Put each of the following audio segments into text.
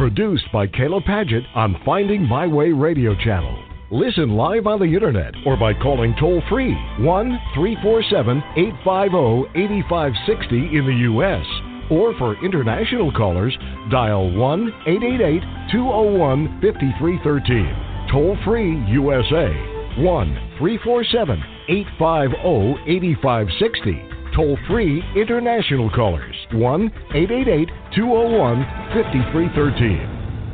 Produced by Kayla Padgett on Finding My Way Radio Channel. Listen live on the internet or by calling toll-free 1-347-850-8560 in the U.S. Or for international callers, dial 1-888-201-5313. Toll-free USA, 1-347-850-8560. Toll-free international callers, 1-888-201-5313.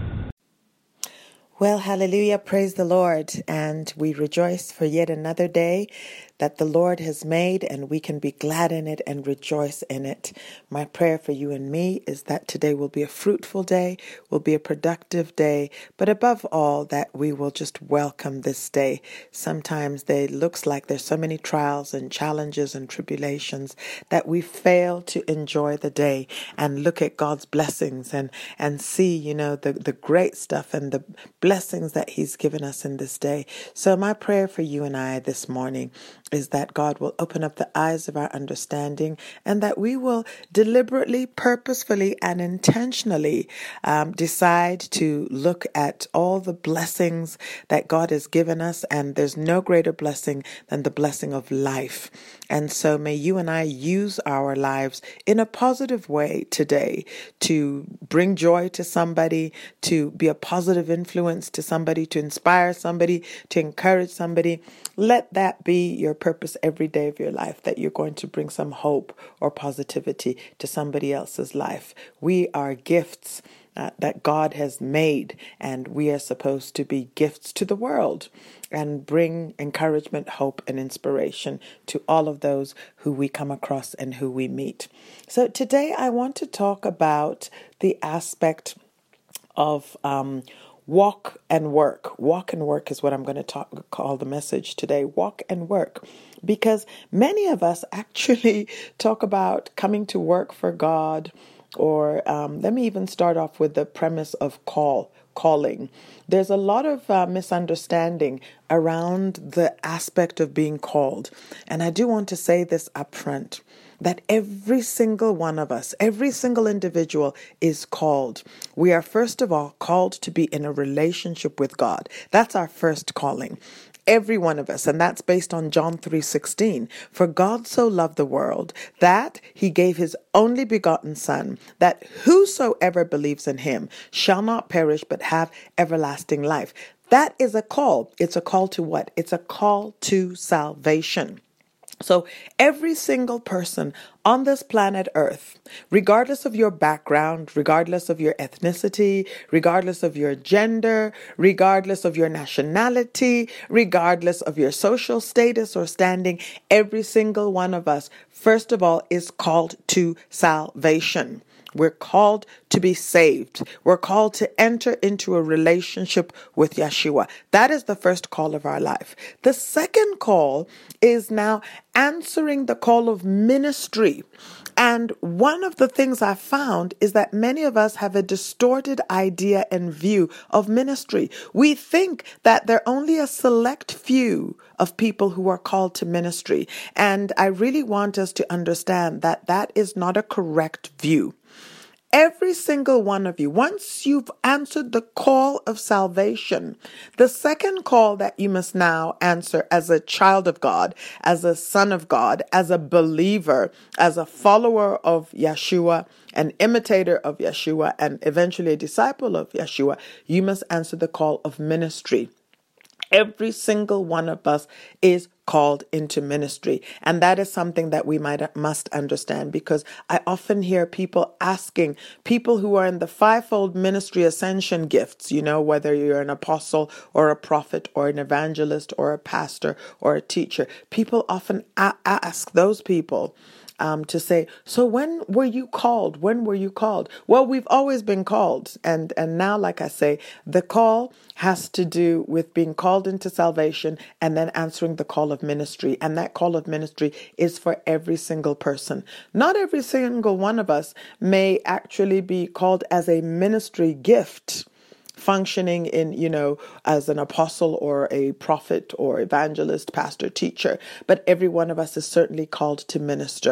Well, hallelujah, praise the Lord, and we rejoice for yet another day that the Lord has made, and we can be glad in it and rejoice in it. My prayer for you and me is that today will be a fruitful day, will be a productive day, but above all, that we will just welcome this day. Sometimes it looks like there's so many trials and challenges and tribulations that we fail to enjoy the day and look at God's blessings and see, the great stuff and the blessings that He's given us in this day. So my prayer for you and I this morning is that God will open up the eyes of our understanding and that we will deliberately, purposefully, and intentionally decide to look at all the blessings that God has given us. And there's no greater blessing than the blessing of life. And so may you and I use our lives in a positive way today to bring joy to somebody, to be a positive influence to somebody, to inspire somebody, to encourage somebody. Let that be your purpose every day of your life, that you're going to bring some hope or positivity to somebody else's life. We are gifts that God has made, and we are supposed to be gifts to the world and bring encouragement, hope, and inspiration to all of those who we come across and who we meet. So today I want to talk about the aspect of walk and work. Walk and work is what I'm going to call the message today. Walk and work. Because many of us actually talk about coming to work for God, or let me even start off with the premise of calling. There's a lot of misunderstanding around the aspect of being called. And I do want to say this up front, that every single one of us, every single individual is called. We are first of all called to be in a relationship with God. That's our first calling. Every one of us, and that's based on John 3:16. For God so loved the world that He gave His only begotten Son, that whosoever believes in Him shall not perish but have everlasting life. That is a call. It's a call to what? It's a call to salvation. So every single person on this planet Earth, regardless of your background, regardless of your ethnicity, regardless of your gender, regardless of your nationality, regardless of your social status or standing, every single one of us, first of all, is called to salvation. We're called to be saved. We're called to enter into a relationship with Yeshua. That is the first call of our life. The second call is now answering the call of ministry. And one of the things I found is that many of us have a distorted idea and view of ministry. We think that there are only a select few of people who are called to ministry. And I really want us to understand that that is not a correct view. Every single one of you, once you've answered the call of salvation, the second call that you must now answer as a child of God, as a son of God, as a believer, as a follower of Yeshua, an imitator of Yeshua, and eventually a disciple of Yeshua, you must answer the call of ministry. Every single one of us is called into ministry. And that is something that we must understand, because I often hear people asking, people who are in the fivefold ministry ascension gifts, whether you're an apostle or a prophet or an evangelist or a pastor or a teacher, people often ask those people to say, so when were you called? When were you called? Well, we've always been called. And now, like I say, the call has to do with being called into salvation and then answering the call of ministry. And that call of ministry is for every single person. Not every single one of us may actually be called as a ministry gift, functioning in, as an apostle or a prophet or evangelist, pastor, teacher. But every one of us is certainly called to minister.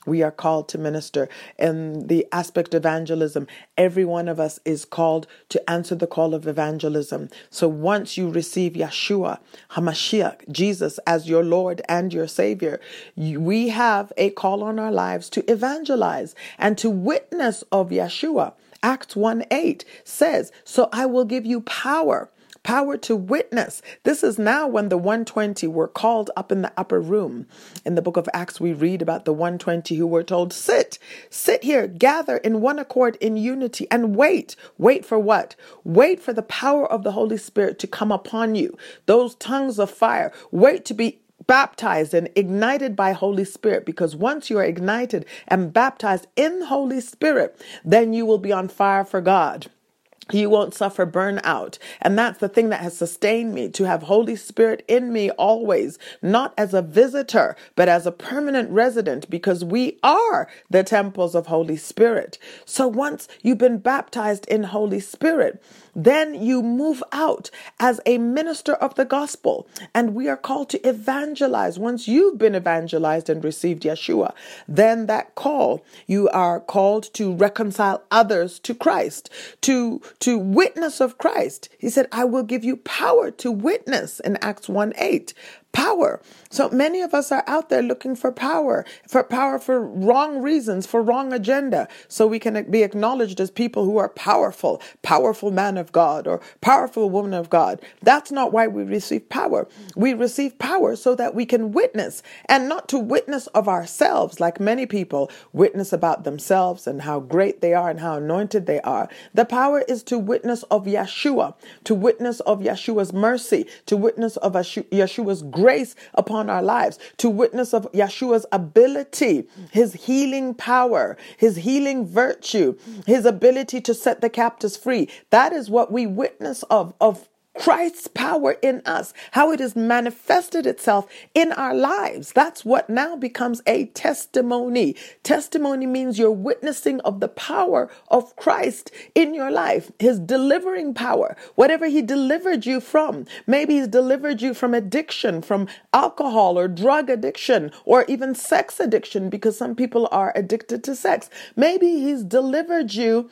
We are called to minister. In the aspect of evangelism, every one of us is called to answer the call of evangelism. So once you receive Yeshua HaMashiach, Jesus, as your Lord and your Savior, we have a call on our lives to evangelize and to witness of Yeshua. Acts 1:8 says, "So I will give you power to witness." This is now when the 120 were called up in the upper room. In the book of Acts, we read about the 120 who were told, sit here, gather in one accord in unity and wait. Wait for what? Wait for the power of the Holy Spirit to come upon you. Those tongues of fire. Wait to be baptized and ignited by Holy Spirit, because once you are ignited and baptized in Holy Spirit, then you will be on fire for God. You won't suffer burnout. And that's the thing that has sustained me, to have Holy Spirit in me always, not as a visitor, but as a permanent resident, because we are the temples of Holy Spirit. So once you've been baptized in Holy Spirit, then you move out as a minister of the gospel. And we are called to evangelize. Once you've been evangelized and received Yeshua, then that call, you are called to reconcile others to Christ, to witness of Christ. He said, I will give you power to witness in Acts 1:8. Power. So many of us are out there looking for power for wrong reasons, for wrong agenda. So we can be acknowledged as people who are powerful man of God or powerful woman of God. That's not why we receive power. We receive power so that we can witness, and not to witness of ourselves, like many people witness about themselves and how great they are and how anointed they are. The power is to witness of Yeshua, to witness of Yeshua's mercy, to witness of Yeshua's grace upon our lives, to witness of Yeshua's ability, his healing power, his healing virtue, his ability to set the captives free. That is what we witness of Christ's power in us, how it has manifested itself in our lives. That's what now becomes a testimony. Testimony means you're witnessing of the power of Christ in your life, his delivering power, whatever he delivered you from. Maybe he's delivered you from addiction, from alcohol or drug addiction, or even sex addiction, because some people are addicted to sex. Maybe he's delivered you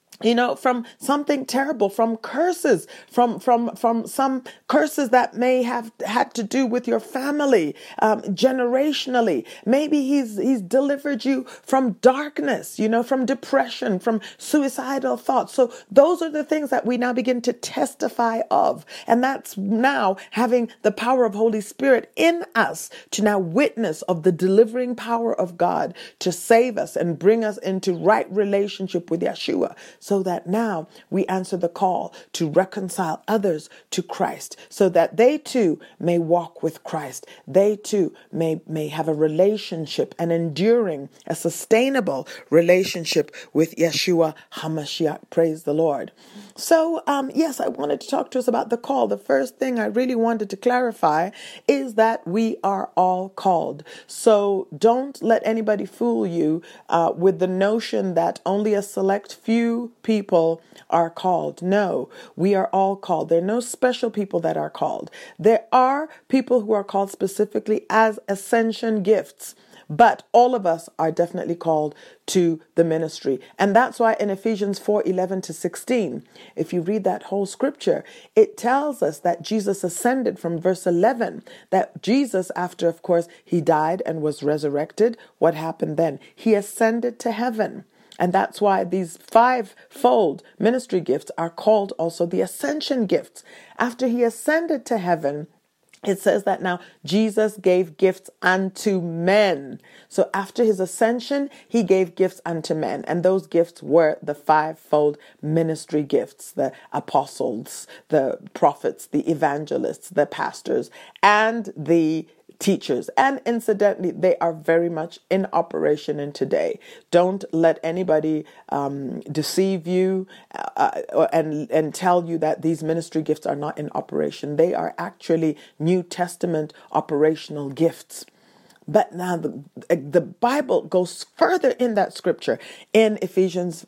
from something terrible, from curses, from some curses that may have had to do with your family, generationally. Maybe he's delivered you from darkness, from depression, from suicidal thoughts. So those are the things that we now begin to testify of. And that's now having the power of Holy Spirit in us to now witness of the delivering power of God to save us and bring us into right relationship with Yeshua. So that now we answer the call to reconcile others to Christ, so that they too may walk with Christ. They too may have a relationship, an enduring, a sustainable relationship with Yeshua HaMashiach. Praise the Lord. So, yes, I wanted to talk to us about the call. The first thing I really wanted to clarify is that we are all called. So don't let anybody fool you with the notion that only a select few people are called. No, we are all called. There are no special people that are called. There are people who are called specifically as ascension gifts. But all of us are definitely called to the ministry. And that's why in Ephesians 4:11-16, if you read that whole scripture, it tells us that Jesus ascended from verse 11, that Jesus, after, of course, he died and was resurrected, what happened then? He ascended to heaven. And that's why these five-fold ministry gifts are called also the ascension gifts. After he ascended to heaven, it says that now Jesus gave gifts unto men. So after his ascension, he gave gifts unto men. And those gifts were the five-fold ministry gifts: the apostles, the prophets, the evangelists, the pastors, and the teachers. And incidentally, they are very much in operation in today. Don't let anybody deceive you and tell you that these ministry gifts are not in operation. They are actually New Testament operational gifts. But now the Bible goes further in that scripture in Ephesians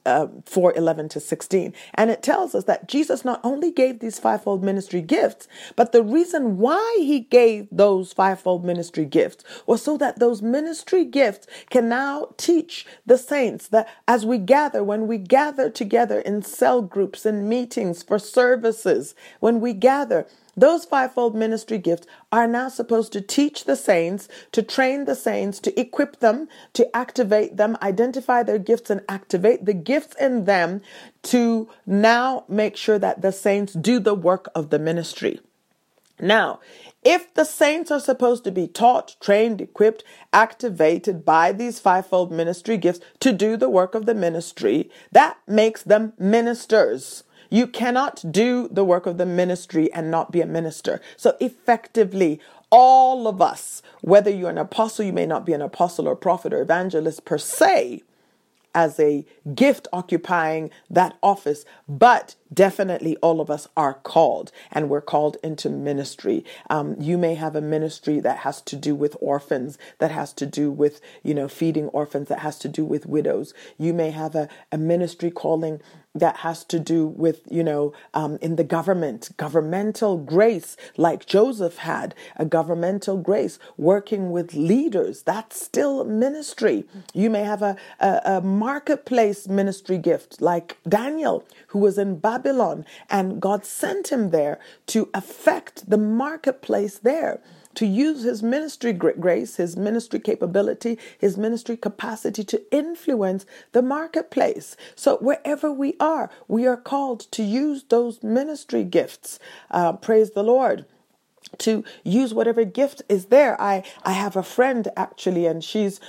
4:11-16. And it tells us that Jesus not only gave these fivefold ministry gifts, but the reason why he gave those fivefold ministry gifts was so that those ministry gifts can now teach the saints that as we gather, when we gather together in cell groups and meetings for services, when we gather, those fivefold ministry gifts are now supposed to teach the saints, to train the saints, to equip them, to activate them, identify their gifts and activate the gifts in them to now make sure that the saints do the work of the ministry. Now, if the saints are supposed to be taught, trained, equipped, activated by these fivefold ministry gifts to do the work of the ministry, that makes them ministers. You cannot do the work of the ministry and not be a minister. So effectively, all of us, whether you're an apostle, you may not be an apostle or prophet or evangelist per se, as a gift occupying that office, but definitely all of us are called, and we're called into ministry. You may have a ministry that has to do with orphans, that has to do with, feeding orphans, that has to do with widows. You may have a ministry calling that has to do with, in the governmental grace, like Joseph had a governmental grace working with leaders. That's still ministry. You may have a marketplace ministry gift like Daniel, who was in Babylon, and God sent him there to affect the marketplace there, to use his ministry grace, his ministry capability, his ministry capacity to influence the marketplace. So wherever we are called to use those ministry gifts. Praise the Lord. To use whatever gift is there. I have a friend actually, and she's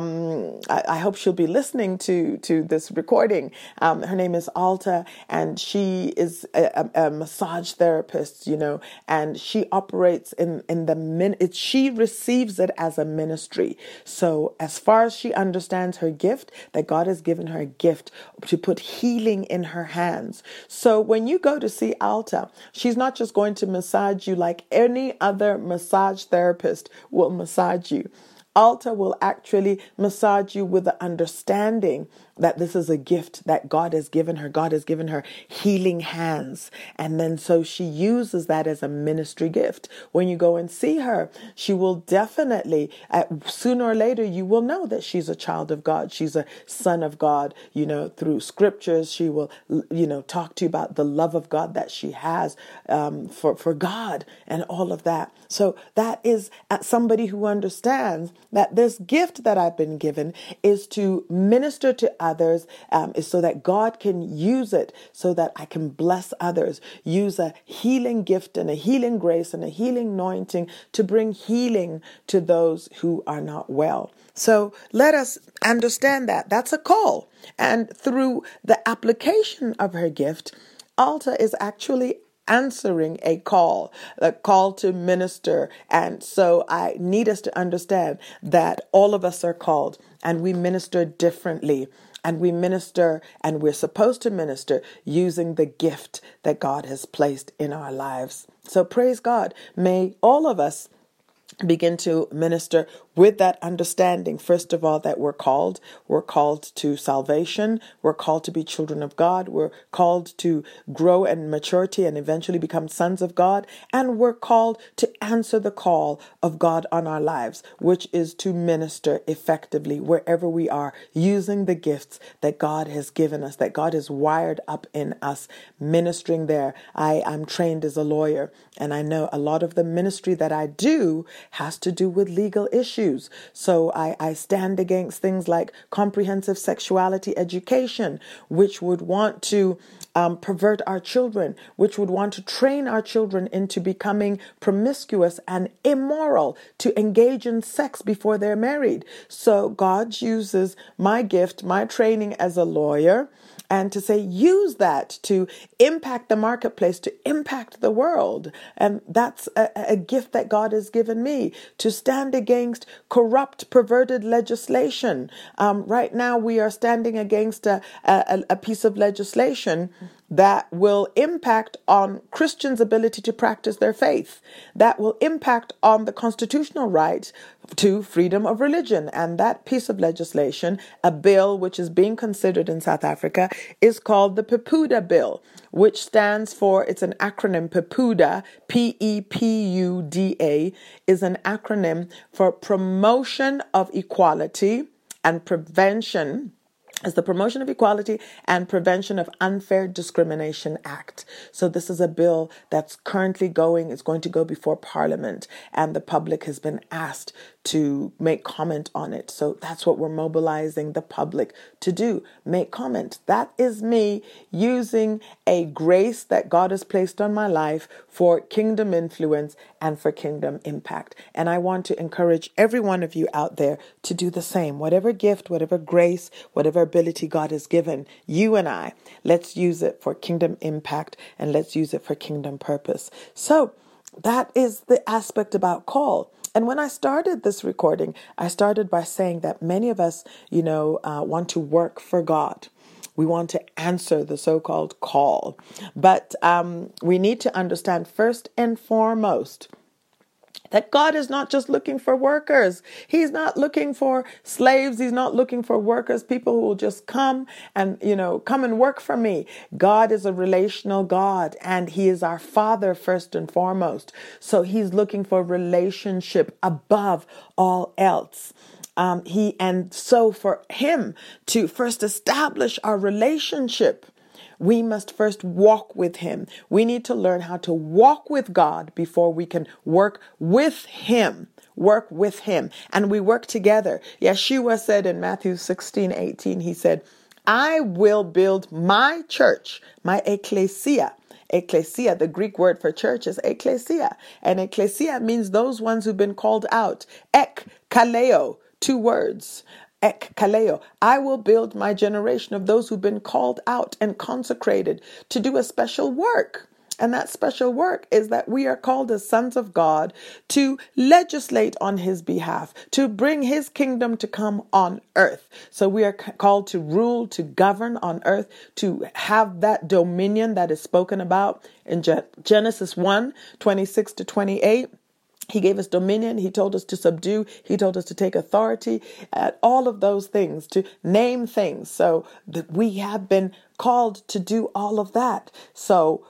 I hope she'll be listening to this recording. Her name is Alta, and she is a massage therapist, and she operates in the she receives it as a ministry. So as far as she understands her gift, that God has given her a gift to put healing in her hands. So when you go to see Alta, she's not just going to massage you like any other massage therapist will massage you. Alta will actually massage you with the understanding that this is a gift that God has given her. God has given her healing hands. And then so she uses that as a ministry gift. When you go and see her, she will definitely, sooner or later, you will know that she's a child of God. She's a son of God. Through scriptures, she will, talk to you about the love of God that she has for God and all of that. So that is somebody who understands that this gift that I've been given is to minister to others, is so that God can use it so that I can bless others, use a healing gift and a healing grace and a healing anointing to bring healing to those who are not well. So let us understand that that's a call. And through the application of her gift, Alta is actually answering a call to minister. And so I need us to understand that all of us are called, and we minister differently. And we minister, and we're supposed to minister using the gift that God has placed in our lives. So praise God. May all of us begin to minister with that understanding, first of all, that we're called to salvation. We're called to be children of God. We're called to grow in maturity and eventually become sons of God. And we're called to answer the call of God on our lives, which is to minister effectively wherever we are, using the gifts that God has given us, that God has wired up in us, ministering there. I'm trained as a lawyer, and I know a lot of the ministry that I do has to do with legal issues. So I stand against things like comprehensive sexuality education, which would want to pervert our children, which would want to train our children into becoming promiscuous and immoral, to engage in sex before they're married. So God uses my gift, my training as a lawyer, and to say, use that to impact the marketplace, to impact the world. And that's a gift that God has given me, to stand against corrupt, perverted legislation. Right now, we are standing against a piece of legislation that will impact on Christians' ability to practice their faith, that will impact on the constitutional right to freedom of religion. And that piece of legislation, a bill which is being considered in South Africa, is called the PEPUDA Bill, which stands for, it's an acronym, PEPUDA, PEPUDA, is an acronym for Promotion of Equality and Prevention, is the Promotion of Equality and Prevention of Unfair Discrimination Act. So this is a bill that's currently it's going to go before Parliament, and the public has been asked to make comment on it. So that's what we're mobilizing the public to do. Make comment. That is me using a grace that God has placed on my life for kingdom influence and for kingdom impact. And I want to encourage every one of you out there to do the same. Whatever gift, whatever grace, whatever ability God has given you and I, let's use it for kingdom impact and let's use it for kingdom purpose. So that is the aspect about call. And when I started this recording, I started by saying that many of us, want to work for God. We want to answer the so-called call. But we need to understand first and foremost that God is not just looking for workers. He's not looking for slaves. He's not looking for workers, people who will just come and work for me. God is a relational God, and he is our Father first and foremost. So he's looking for relationship above all else. So for him to first establish our relationship, we must first walk with him. We need to learn how to walk with God before we can work with him. Work with him. And we work together. Yeshua said in Matthew 16:18, he said, I will build my church, my ecclesia. Ecclesia, the Greek word for church is ecclesia. And ecclesia means those ones who've been called out. Ek, kaleo, 2 words. Ek kaleo. I will build my generation of those who've been called out and consecrated to do a special work. And that special work is that we are called as sons of God to legislate on his behalf, to bring his kingdom to come on earth. So we are called to rule, to govern on earth, to have that dominion that is spoken about in Genesis 1:26-28. He gave us dominion. He told us to subdue. He told us to take authority at all of those things, to name things. So that we have been called to do all of that. So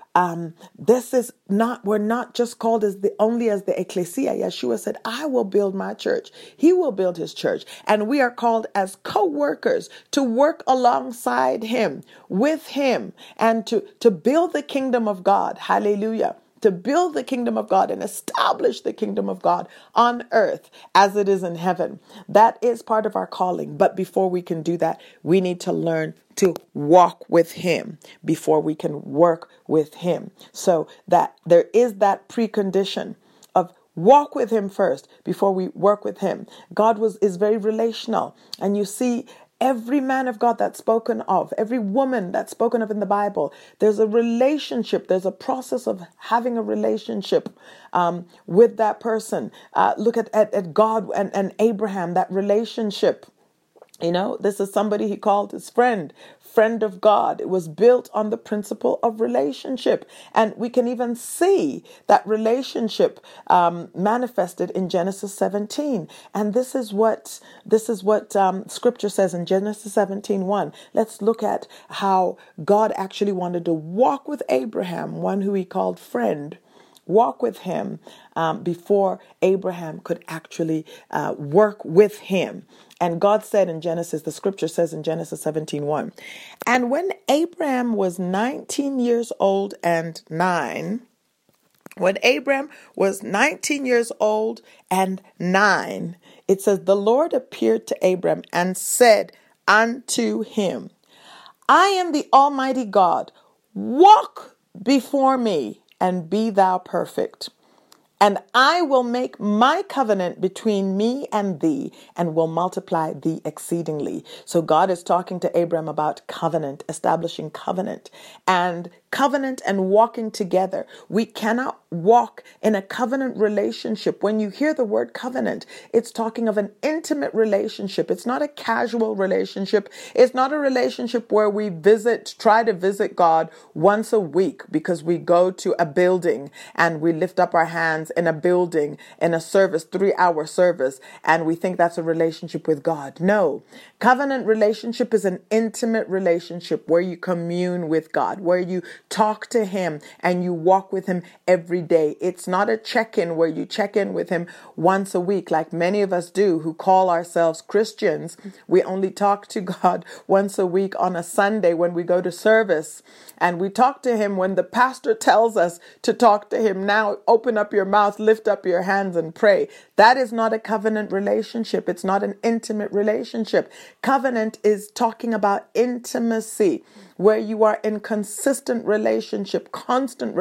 we're not just called only as the ecclesia. Yeshua said, I will build my church. He will build his church. And we are called as co-workers to work alongside him, with him, and to build the kingdom of God. Hallelujah. To build the kingdom of God and establish the kingdom of God on earth as it is in heaven. That is part of our calling. But before we can do that, we need to learn to walk with him before we can work with him. So that there is that precondition of walk with him first before we work with him. God is very relational. And you see, every man of God that's spoken of, every woman that's spoken of in the Bible, there's a relationship. There's a process of having a relationship with that person. Look at God and Abraham, that relationship. This is somebody he called his friend of God. It was built on the principle of relationship. And we can even see that relationship manifested in Genesis 17. And this is what scripture says in Genesis 17:1. Let's look at how God actually wanted to walk with Abraham, one who he called friend. Walk with him before Abraham could actually work with him. And God said in Genesis, the scripture says in Genesis 17:1, and when Abraham was 19 years old and 9, it says, the Lord appeared to Abram and said unto him, I am the Almighty God. Walk before me and be thou perfect. And I will make my covenant between me and thee, and will multiply thee exceedingly. So God is talking to Abraham about covenant, establishing covenant and walking together. We cannot walk in a covenant relationship. When you hear the word covenant, it's talking of an intimate relationship. It's not a casual relationship. It's not a relationship where we try to visit God once a week because we go to a building and we lift up our hands in a building in a service, 3-hour service, and we think that's a relationship with God. No, covenant relationship is an intimate relationship where you commune with God, where you talk to him and you walk with him every day. It's not a check-in where you check in with him once a week like many of us do who call ourselves Christians. We only talk to God once a week on a Sunday when we go to service, and we talk to him when the pastor tells us to talk to him. Now open up your mouth, lift up your hands and pray. That is not a covenant relationship. It's not an intimate relationship. Covenant is talking about intimacy, where you are in consistent relationship, constant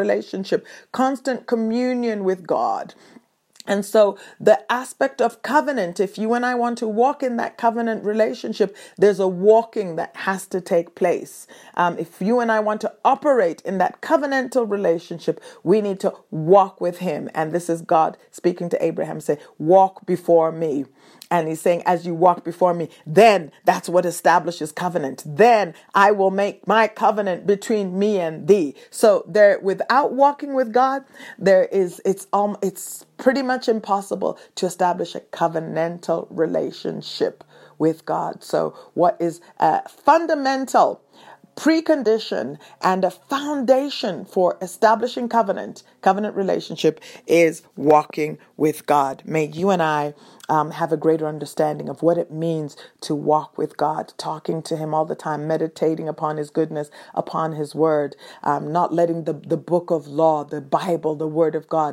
communion with God. And so the aspect of covenant, if you and I want to walk in that covenant relationship, there's a walking that has to take place. If you and I want to operate in that covenantal relationship, we need to walk with him. And this is God speaking to Abraham, say, walk before me. And he's saying, as you walk before me, then that's what establishes covenant. Then I will make my covenant between me and thee. So there, without walking with God, it's pretty much impossible to establish a covenantal relationship with God. So what is a fundamental precondition and a foundation for establishing covenant relationship is walking with God. May you and I have a greater understanding of what it means to walk with God, talking to him all the time, meditating upon his goodness, upon his word, not letting the book of law, the Bible, the word of God,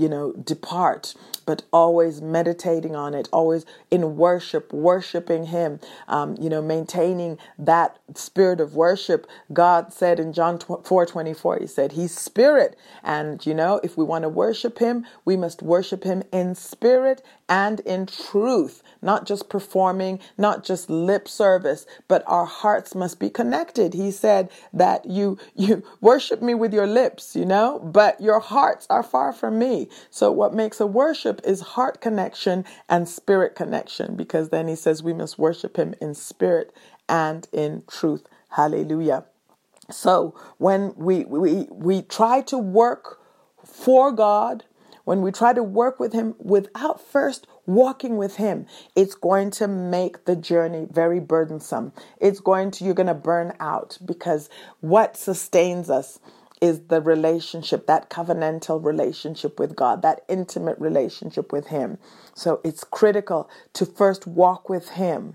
depart, but always meditating on it, always in worshiping him, maintaining that spirit of worship. God said in John 4:24, he said, he's spirit. And, if we want to worship him, we must worship him in spirit and in truth, not just performing, not just lip service, but our hearts must be connected. He said that you worship me with your lips, but your hearts are far from me. So what makes a worship is heart connection and spirit connection, because then he says we must worship him in spirit and in truth. Hallelujah. So when we try to work for God, when we try to work with him without first walking with him, it's going to make the journey very burdensome. You're going to burn out, because what sustains us is the relationship, that covenantal relationship with God, that intimate relationship with him. So it's critical to first walk with him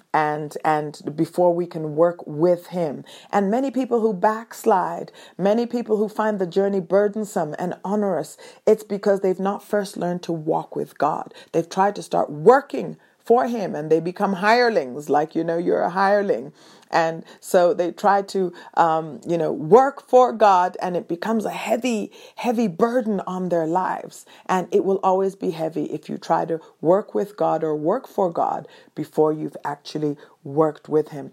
and before we can work with him. And many people who backslide, many people who find the journey burdensome and onerous, it's because they've not first learned to walk with God. They've tried to start working for him and they become hirelings, like, you're a hireling. And so they try to, work for God, and it becomes a heavy, heavy burden on their lives. And it will always be heavy if you try to work with God or work for God before you've actually walked with him.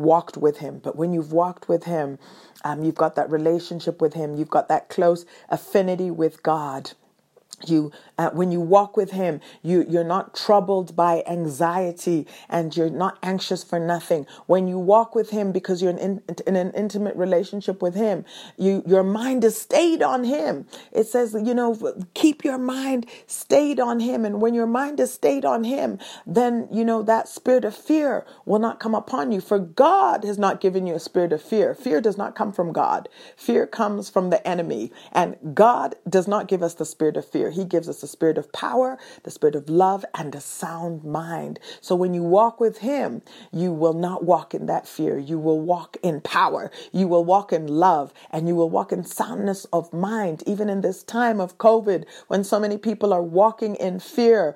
But when you've walked with him, you've got that relationship with him. You've got that close affinity with God. When you walk with him, you're not troubled by anxiety, and you're not anxious for nothing. When you walk with him, because you're in an intimate relationship with him, your mind is stayed on him. It says, keep your mind stayed on him. And when your mind is stayed on him, then, that spirit of fear will not come upon you. For God has not given you a spirit of fear. Fear does not come from God. Fear comes from the enemy. And God does not give us the spirit of fear. He gives us the spirit of power, the spirit of love, and a sound mind. So when you walk with him, you will not walk in that fear. You will walk in power. You will walk in love, and you will walk in soundness of mind. Even in this time of COVID, when so many people are walking in fear,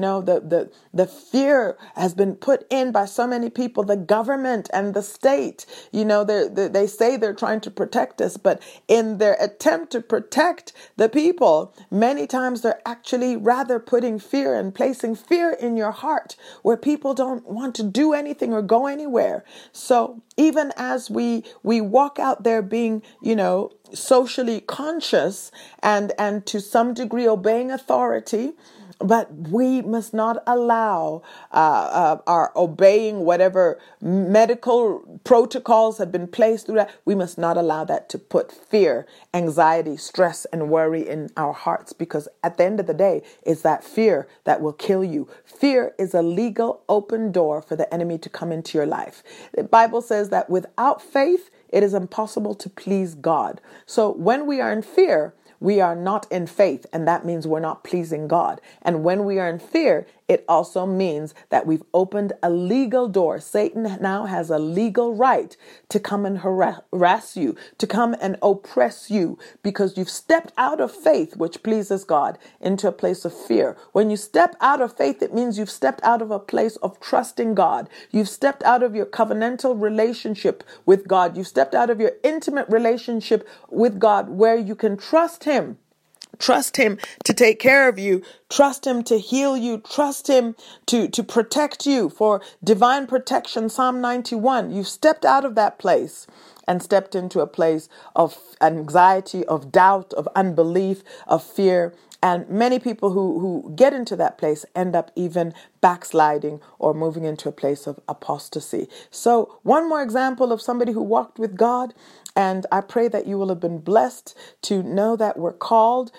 the fear has been put in by so many people, the government and the state. They say they're trying to protect us, but in their attempt to protect the people, many times times they're actually rather putting fear and placing fear in your heart where people don't want to do anything or go anywhere. So even as we walk out there being, socially conscious and to some degree obeying authority, but we must not allow our obeying whatever medical protocols have been placed through that. We must not allow that to put fear, anxiety, stress, and worry in our hearts, because at the end of the day, it's that fear that will kill you. Fear is a legal open door for the enemy to come into your life. The Bible says that without faith, it is impossible to please God. So when we are in fear, we are not in faith, and that means we're not pleasing God. And when we are in fear, it also means that we've opened a legal door. Satan now has a legal right to come and harass you, to come and oppress you, because you've stepped out of faith, which pleases God, into a place of fear. When you step out of faith, it means you've stepped out of a place of trusting God. You've stepped out of your covenantal relationship with God. You've stepped out of your intimate relationship with God, where you can trust Him. Trust Him to take care of you. Trust Him to heal you. Trust Him to protect you, for divine protection. Psalm 91. You've stepped out of that place and stepped into a place of anxiety, of doubt, of unbelief, of fear. And many people who get into that place end up even backsliding or moving into a place of apostasy. So one more example of somebody who walked with God. And I pray that you will have been blessed to know that we're called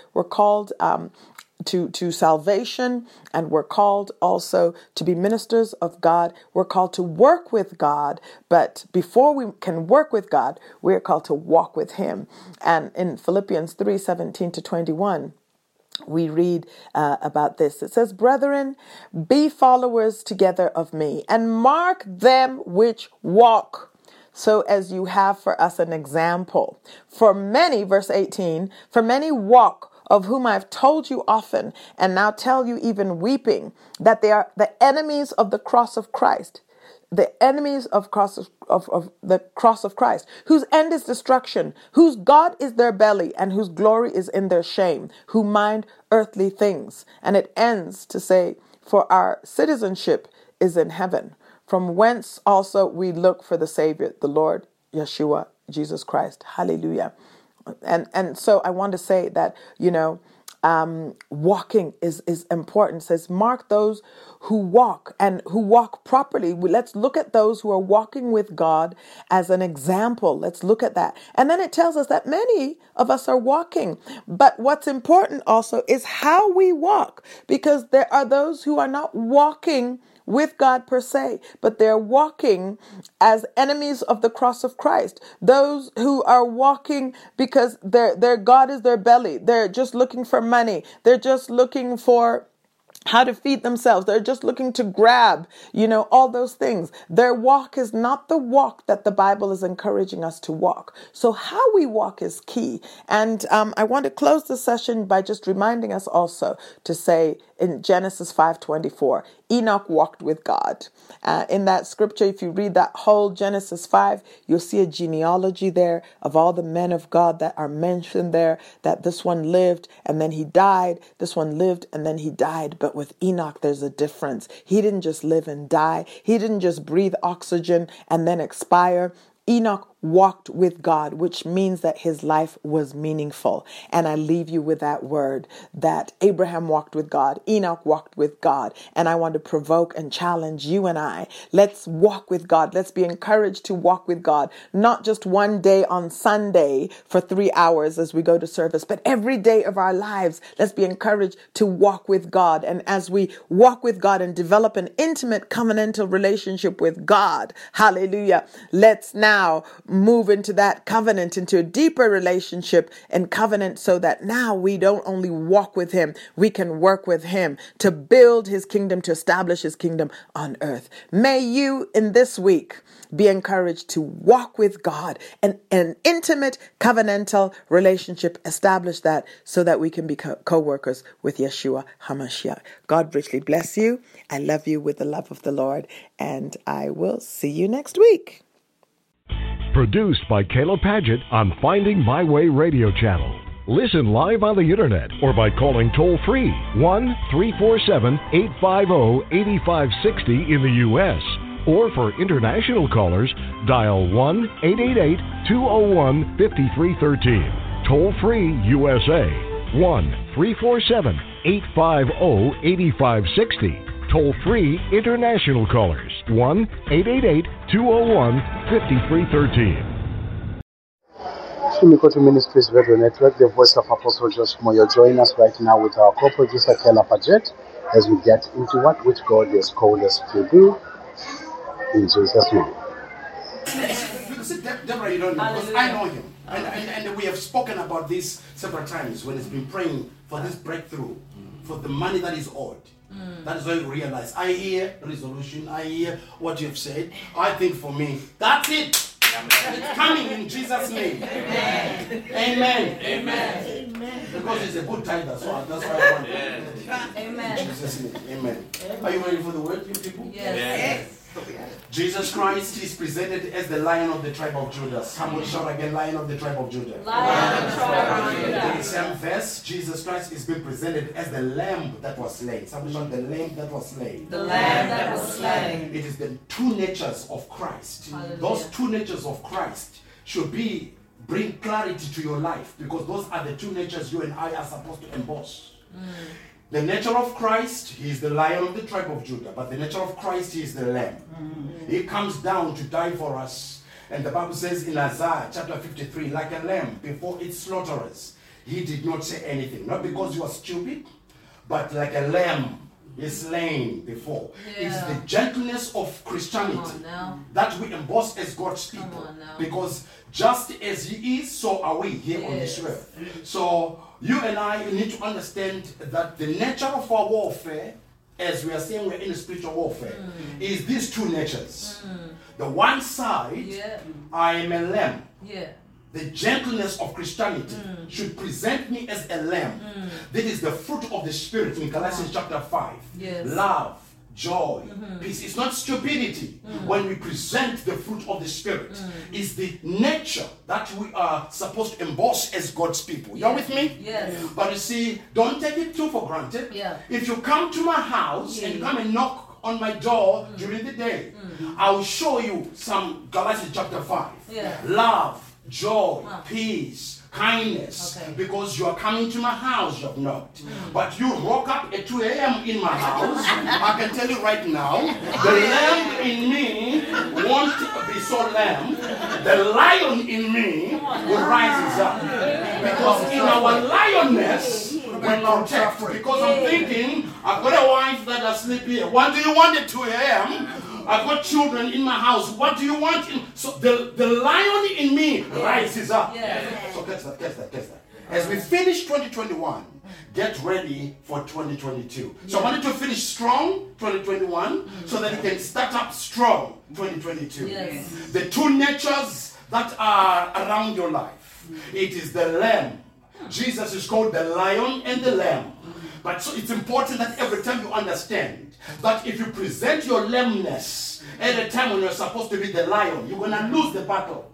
to salvation, and we're called also to be ministers of God. We're called to work with God, but before we can work with God, we're called to walk with Him. And in Philippians 3:17-21, we read about this. It says, "Brethren, be followers together of me, and mark them which walk, so as you have for us an example. For many," verse 18, "for many walk, of whom I have told you often, and now tell you even weeping, that they are the enemies of the cross of Christ." The enemies of the cross of Christ, whose end is destruction, whose God is their belly, and whose glory is in their shame, who mind earthly things. And it ends to say, "For our citizenship is in heaven, from whence also we look for the Savior, the Lord Yeshua, Jesus Christ." Hallelujah. And so I want to say that, walking is important. It says, mark those who walk and who walk properly. Let's look at those who are walking with God as an example. Let's look at that. And then it tells us that many of us are walking. But what's important also is how we walk, because there are those who are not walking with God per se, but they're walking as enemies of the cross of Christ. Those who are walking because their God is their belly. They're just looking for money. They're just looking for how to feed themselves. They're just looking to grab, all those things. Their walk is not the walk that the Bible is encouraging us to walk. So how we walk is key. And I want to close the session by just reminding us also to say in Genesis 5:24, Enoch walked with God. In that scripture, if you read that whole Genesis 5, you'll see a genealogy there of all the men of God that are mentioned there, that this one lived and then he died. This one lived and then he died. But with Enoch, there's a difference. He didn't just live and die. He didn't just breathe oxygen and then expire. Enoch walked with God, which means that his life was meaningful. And I leave you with that word, that Abraham walked with God, Enoch walked with God. And I want to provoke and challenge you and I. Let's walk with God. Let's be encouraged to walk with God, not just one day on Sunday for 3 hours as we go to service, but every day of our lives. Let's be encouraged to walk with God. And as we walk with God and develop an intimate covenantal relationship with God, hallelujah, let's now move into that covenant, into a deeper relationship and covenant, so that now we don't only walk with Him, we can work with Him to build His kingdom, to establish His kingdom on earth. May you in this week be encouraged to walk with God and an intimate covenantal relationship, establish that so that we can be co-workers with Yeshua HaMashiach. God richly bless you. I love you with the love of the Lord, and I will see you next week. Produced by Caleb Paget on Finding My Way Radio Channel. Listen live on the internet or by calling toll-free 1-347-850-8560 in the U.S. Or for international callers, dial 1-888-201-5313. Toll-free USA, 1-347-850-8560. Toll-free international callers, 1-888-201-5313. Shimikoto Ministries Radio Network, the voice of Apostle Josh Moyo. Join us right now with our co-producer Kela Paget as we get into what which God has called us to do in Jesus' name. See, Deborah, you don't know, because I know him. And we have spoken about this several times when he's been praying for this breakthrough, for the money that is owed. That is why you realize, I hear resolution, I hear what you have said. I think for me, that's it. It's coming in Jesus' name. Amen. Amen. Amen. Because he's a good tither, so that's why I want it. Amen. In Jesus' name. Amen. Are you ready for the word, you people? Yes. Jesus Christ is presented as the Lion of the tribe of Judah. Someone shout again, Lion of the tribe of Judah. Lion of the tribe of Judah. In the same verse, Jesus Christ is being presented as the Lamb that was slain. Someone shout, the Lamb that was slain. The Lamb that was slain. It is the two natures of Christ. Hallelujah. Those two natures of Christ should bring clarity to your life, because those are the two natures you and I are supposed to emboss. The nature of Christ, he is the Lion of the tribe of Judah. But the nature of Christ, he is the Lamb. He comes down to die for us. And the Bible says in Isaiah chapter 53, like a lamb before its slaughterers, he did not say anything. Not because he was stupid, but like a lamb is slain before. It's the gentleness of Christianity that we emboss as God's people. Because just as he is, so are we here on this earth. So you and I need to understand that the nature of our warfare, as we are saying we're in a spiritual warfare, is these two natures. The one side, I am a lamb. The gentleness of Christianity should present me as a lamb. This is the fruit of the Spirit in Galatians chapter 5. Love, joy, peace. It's not stupidity when we present the fruit of the Spirit. It's the nature that we are supposed to emboss as God's people. You're with me? Yes. But you see, don't take it too for granted. If you come to my house and you come and knock on my door during the day, I will show you some Galatians chapter 5. Love, joy, peace, kindness, because you are coming to my house, you have knocked. But you woke up at 2 a.m. in my house. I can tell you right now, the lamb in me won't be so lamb. The lion in me will rise up. Because in our lioness, we protect. Because I'm thinking, I've got a wife that is asleep here. What do you want at 2 a.m.? I've got children in my house. What do you want? So the lion in me rises up. So catch that. As we finish 2021, get ready for 2022. So I wanted to finish strong 2021 so that you can start up strong 2022. The two natures that are around your life. It is the lamb. Jesus is called the lion and the lamb. But so it's important that every time you understand that if you present your lambness at a time when you're supposed to be the lion, you're going to lose the battle.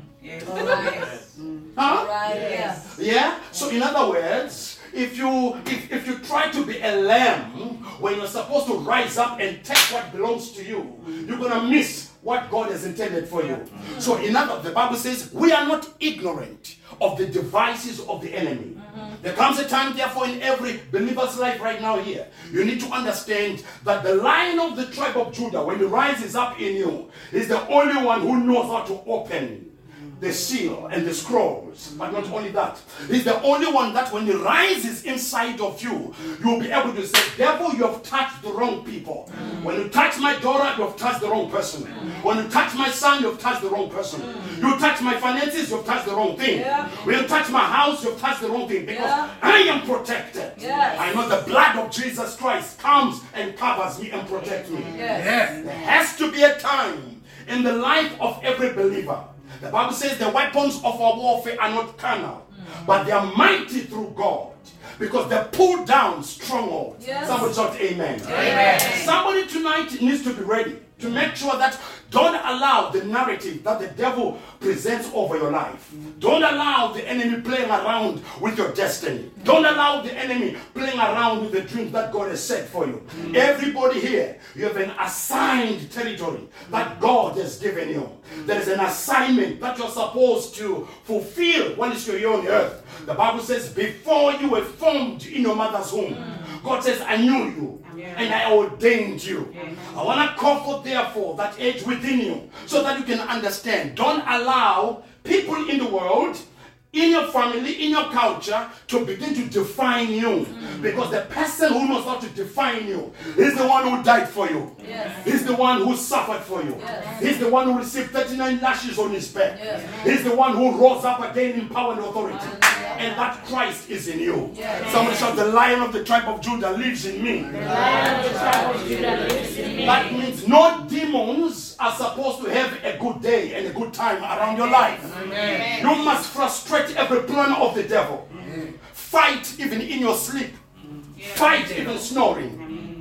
Yeah? So in other words, if you try to be a lamb when you're supposed to rise up and take what belongs to you, you're going to miss what God has intended for you. So in other words, the Bible says we are not ignorant of the devices of the enemy. There comes a time, therefore, in every believer's life right now here, you need to understand that the Lion of the tribe of Judah, when he rises up in you, is the only one who knows how to open the seal and the scrolls. But not only that, he's the only one that when he rises inside of you, you'll be able to say, devil, you have touched the wrong people. When you touch my daughter, you have touched the wrong person. When you touch my son, you have touched the wrong person. You touch my finances, you have touched the wrong thing. When you touch my house, you have touched the wrong thing. Because I am protected. I know the blood of Jesus Christ comes and covers me and protects me. There has to be a time in the life of every believer. The Bible says the weapons of our warfare are not carnal, but they are mighty through God, because they pull down strongholds. Somebody shout amen. Amen. Somebody tonight needs to be ready to make sure that Don't allow the narrative that the devil presents over your life. Don't allow the enemy playing around with your destiny. Don't allow the enemy playing around with the dreams that God has set for you. Everybody here, you have an assigned territory that God has given you. There is an assignment that you're supposed to fulfill once you're here on the earth. The Bible says, before you were formed in your mother's womb, God says, I knew you. And I ordained you. I want to comfort, therefore, that age within you so that you can understand. Don't allow people in the world, in your family, in your culture, to begin to define you. Because the person who knows how to define you is the one who died for you. Yes. He's the one who suffered for you. Yes. He's the one who received 39 lashes on his back. Yes. He's the one who rose up again in power and authority. And that Christ is in you. Yes. Somebody shout, the Lion of the tribe of Judah lives in me. The Lion of the tribe of Judah lives in me. That means no demons are supposed to have a good day and a good time around your life. Amen. You must frustrate every plan of the devil. Fight even in your sleep. Fight even snoring.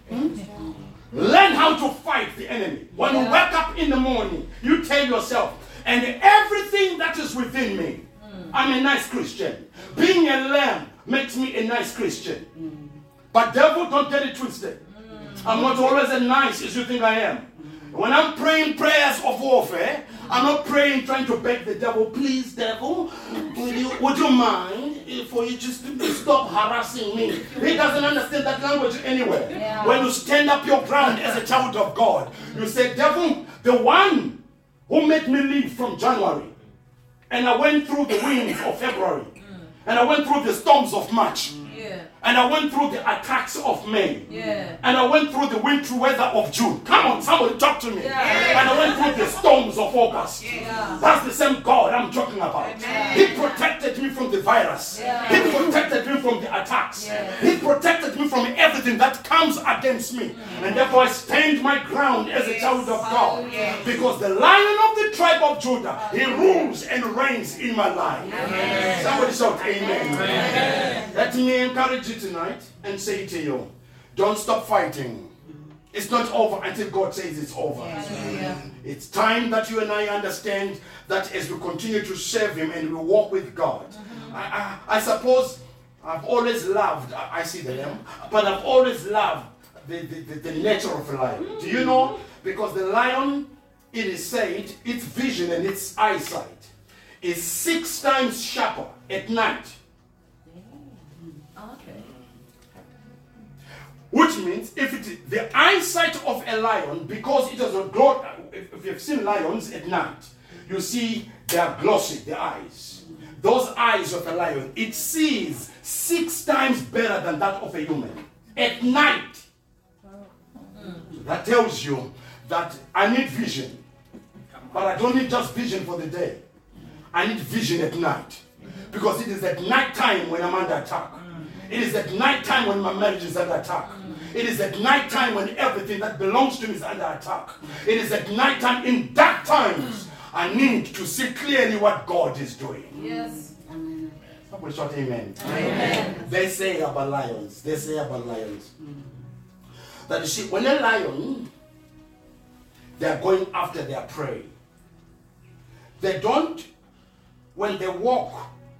Learn how to fight the enemy. When you wake up in the morning, you tell yourself, and everything that is within me, I'm a nice Christian. Being a lamb makes me a nice Christian. But devil, don't get it twisted. I'm not always as nice as you think I am. When I'm praying prayers of warfare, I'm not praying trying to beg the devil, please devil, would you mind for you just to stop harassing me? He doesn't understand that language anyway. Yeah. When you stand up your ground as a child of God, you say, devil, the one who made me live from January, and I went through the winds of February, and I went through the storms of March, and I went through the attacks of May. And I went through the wintry weather of June. Come on, somebody talk to me. And I went through the storms of August. That's the same God I'm talking about. He protected me from the virus. He protected me from the attacks. He protected me from everything that comes against me. And therefore I stand my ground as a child of God. Because the Lion of the tribe of Judah, he rules and reigns in my life. Somebody shout amen. Let me encourage you tonight and say to you, don't stop fighting. It's not over until God says it's over. It's time that you and I understand that as we continue to serve him and we walk with God. I suppose I've always loved, I see the lamb, but I've always loved the nature of a lion. Do you know? Because the lion, it is said, its vision and its eyesight is 6 times sharper at night. Which means if the eyesight of a lion, because it does not glow, if you've seen lions at night, you see they are glossy, the eyes. Those eyes of a lion, it sees 6 times better than that of a human at night. That tells you that I need vision. But I don't need just vision for the day. I need vision at night. Because it is at night time when I'm under attack. It is at night time when my marriage is under attack. It is at night time when everything that belongs to me is under attack. It is at night time, in dark times, I need to see clearly what God is doing. Yes. Somebody shout amen. Amen. They say about lions. That you see, when a lion, they are going after their prey. They don't, when they walk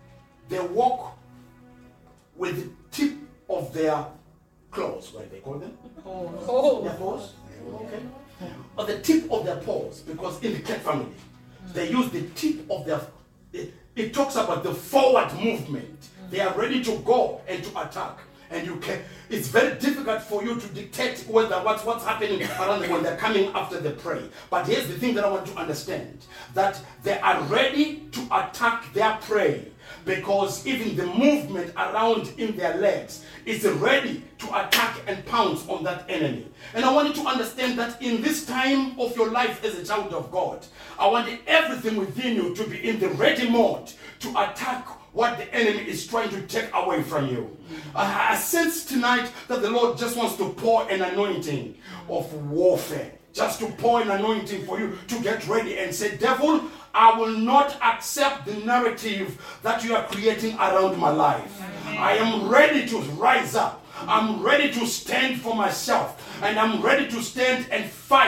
with the tip of their claws. What do they call them? Their paws? Okay. Or the tip of their paws, because in the cat family, they use the tip of their... It talks about the forward movement. They are ready to go and to attack. And you can... It's very difficult for you to dictate whether what's happening around them when they're coming after the prey. But here's the thing that I want to understand. That they are ready to attack their prey. Because even the movement around in their legs is ready to attack and pounce on that enemy. And I want you to understand that in this time of your life as a child of God, I want everything within you to be in the ready mode to attack what the enemy is trying to take away from you. I sense tonight that the Lord just wants to pour an anointing of warfare. Just to pour an anointing for you to get ready and say, devil, I will not accept the narrative that you are creating around my life. I am ready to rise up. I'm ready to stand for myself. And I'm ready to stand and fight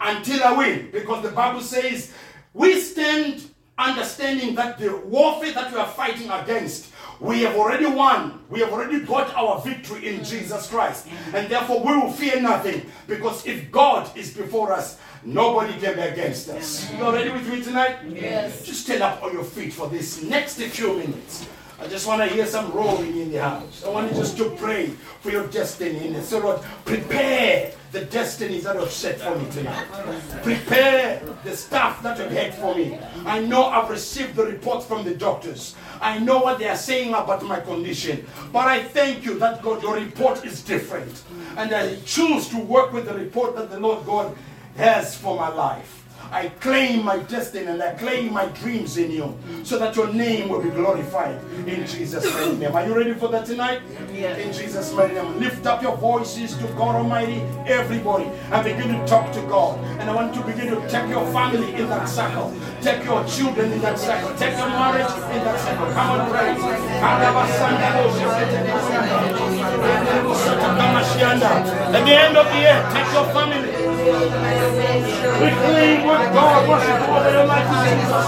until I win. Because the Bible says we stand understanding that the warfare that we are fighting against, we have already won. We have already got our victory in Jesus Christ. And therefore we will fear nothing. Because if God is before us, nobody can be against us. You are ready with me tonight? Yes. Just stand up on your feet for this next few minutes. I just want to hear some roaring in the house. I want you just to pray for your destiny. And so, Lord, prepare the destinies that you have set for me tonight. Prepare the stuff that you had for me. I know I've received the reports from the doctors. I know what they are saying about my condition. But I thank you that, God, your report is different. And I choose to work with the report that the Lord God has for my life. I claim my destiny and I claim my dreams in you so that your name will be glorified in Jesus' mighty name. Are you ready for that tonight? Yes. In Jesus' mighty name. Lift up your voices to God Almighty, everybody, and begin to talk to God. And I want to begin to take your family in that circle. Take your children in that circle. Take your marriage in that circle. Come on, pray. At the end of the year, take your family. We claim what God wants to do over your life in Jesus'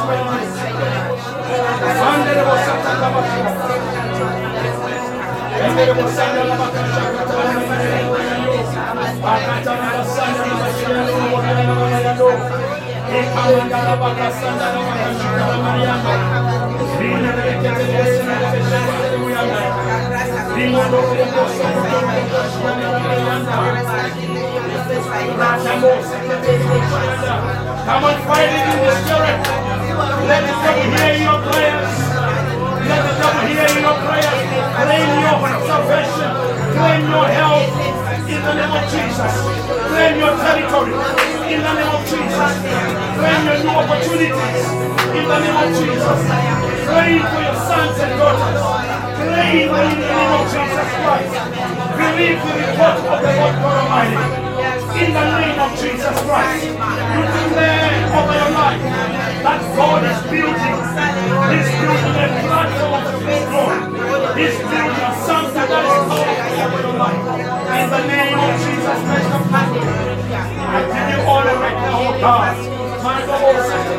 Come on, fight it in the spirit. Let the devil hear your prayers. Let the devil hear your prayers. Claim your salvation. Claim your health in the name of Jesus. Claim your territory in the name of Jesus. Claim your new opportunities in the name of Jesus. Claim for your sons and daughters. Claim in the name of Jesus Christ. Believe the report of the Lord God Almighty. In the name of Jesus Christ, you declare over your life that God is building. He's building a platform of His throne. He's building something that is powerful over your life. In the name of Jesus Christ of Nazareth, I give you honor right now, oh God. My God,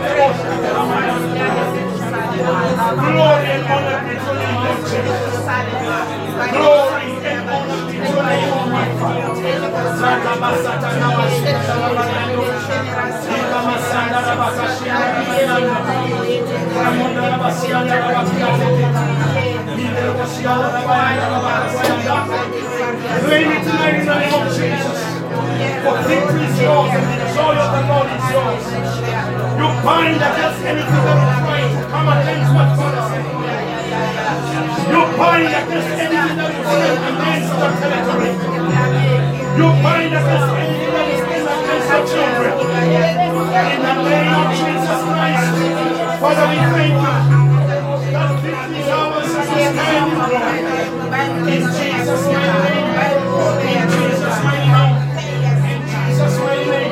glory and honor be to the name of Jesus. Glory and honor be to the name of my Father. Claim it tonight in the name of Jesus. For victory is yours and the joy of the Lord is yours. You bind against anything that is trying to come against what God is saying. You bind against anything that is saying against your territory. You bind against anything that is saying against your children. In the name of Jesus Christ, Father, we thank you that victory is ours as we stand in glory. In Jesus' mighty name. In Jesus' mighty name. In Jesus' mighty name.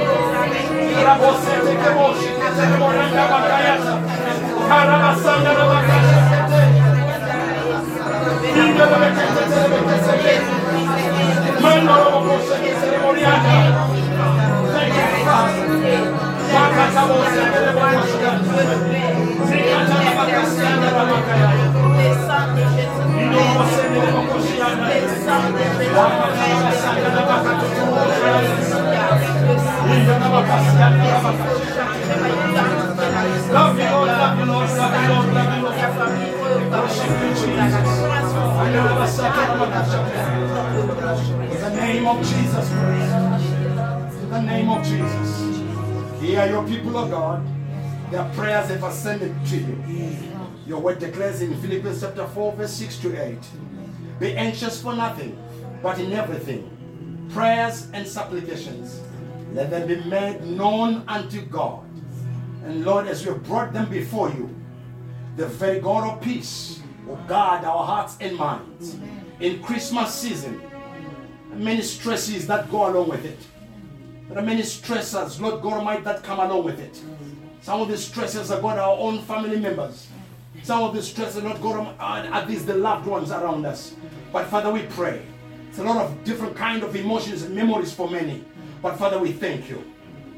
Love you, Lord, love you, Lord, love you, Lord, love you, Lord. Worship you, Jesus. In the name of Jesus Christ. In the name of Jesus. Here are your people of God. Their prayers have ascended to you. Your word declares in Philippians chapter 4, verse 6 to 8. Be anxious for nothing, but in everything, prayers and supplications, let them be made known unto God. And Lord, as we have brought them before you, the very God of peace will guard our hearts and minds. In Christmas season, many stresses that go along with it. There are many stressors, Lord God Almighty, that come along with it. Some of the stresses are about our own family members. Some of the stresses, Lord God Almighty, are these the loved ones around us. But Father, we pray. It's a lot of different kind of emotions and memories for many. But Father, we thank you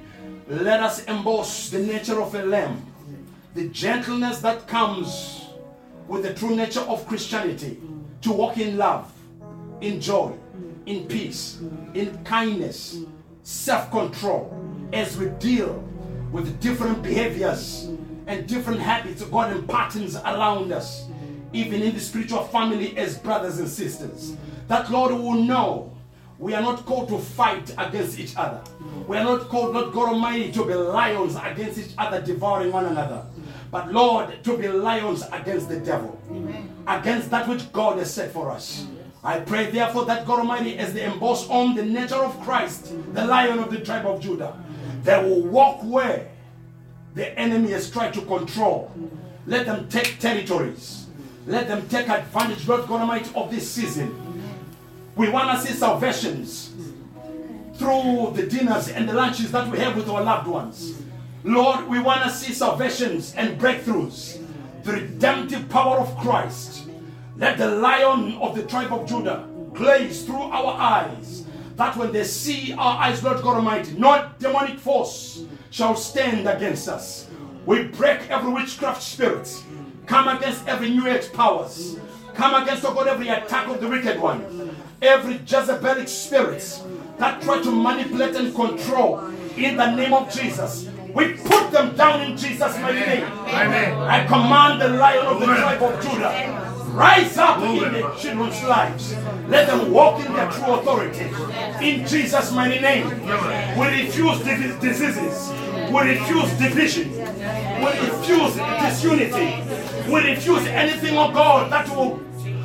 Let us emboss the nature of a lamb, the gentleness that comes with the true nature of Christianity, to walk in love, in joy, in peace, in kindness, self-control, as we deal with different behaviors and different habits, God, and patterns around us, even in the spiritual family as brothers and sisters. That, Lord, will know we are not called to fight against each other. We are not called, Lord God Almighty, to be lions against each other, devouring one another. But, Lord, to be lions against the devil, against that which God has set for us. I pray, therefore, that God Almighty, as they emboss on the nature of Christ, the Lion of the tribe of Judah, they will walk where the enemy has tried to control. Let them take territories. Let them take advantage, Lord God Almighty, of this season. We want to see salvations through the dinners and the lunches that we have with our loved ones. Lord, we want to see salvations and breakthroughs. The redemptive power of Christ. Let the Lion of the tribe of Judah glaze through our eyes, that when they see our eyes, Lord God Almighty, no demonic force shall stand against us. We break every witchcraft spirit, come against every New Age powers, come against, oh God, every attack of the wicked one, every Jezebelic spirits that try to manipulate and control. In the name of Jesus, we put them down in Jesus' mighty name. Amen. I command the Lion of the tribe of Judah, rise up in the children's lives. Let them walk in their true authority. In Jesus' mighty name. We refuse diseases. We refuse division. We refuse disunity. We refuse anything, oh God, that will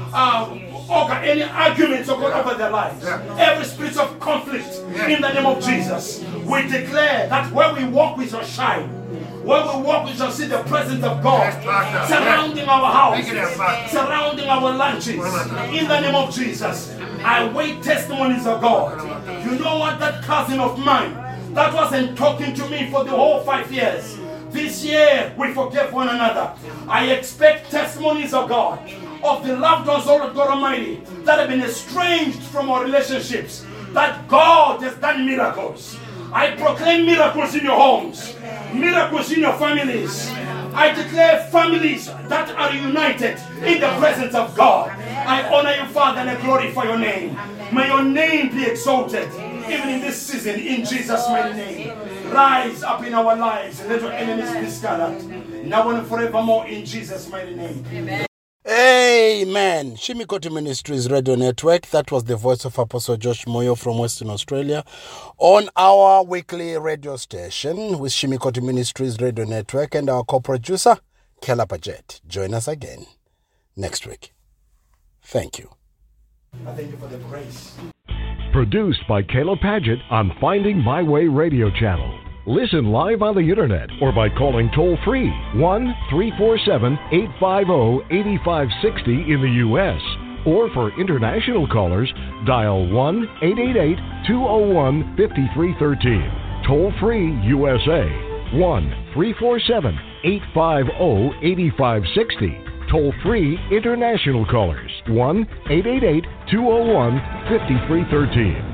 any arguments, oh God, over their lives. Every spirit of conflict, in the name of Jesus. We declare that where we walk, we shall shine. Where we walk, we shall see the presence of God surrounding our houses, surrounding our lunches. In the name of Jesus, I wait testimonies of God. You know what? That cousin of mine that wasn't talking to me for the whole 5 years. This year, we forgive one another. I expect testimonies of God, of the loved ones, oh Lord God Almighty, that have been estranged from our relationships, that God has done miracles. I proclaim miracles in your homes, miracles in your families. I declare families that are united in the presence of God. I honor you, Father, and I glorify your name. May your name be exalted, even in this season, in Jesus' mighty name. Rise up in our lives and let your enemies be scattered, now and forevermore, in Jesus' mighty name. Amen. Amen. Shimikoti Ministries Radio Network. That was the voice of Apostle Josh Moyo from Western Australia on our weekly radio station with Shimikoti Ministries Radio Network and our co-producer, Kela Paget. Join us again next week. Thank you. I thank you for the grace. Produced by Kayla Paget on Finding My Way Radio Channel. Listen live on the internet or by calling toll-free 1-347-850-8560 in the U.S. Or for international callers, dial 1-888-201-5313. Toll-free USA 1-347-850-8560. Toll-free international callers 1-888-201-5313.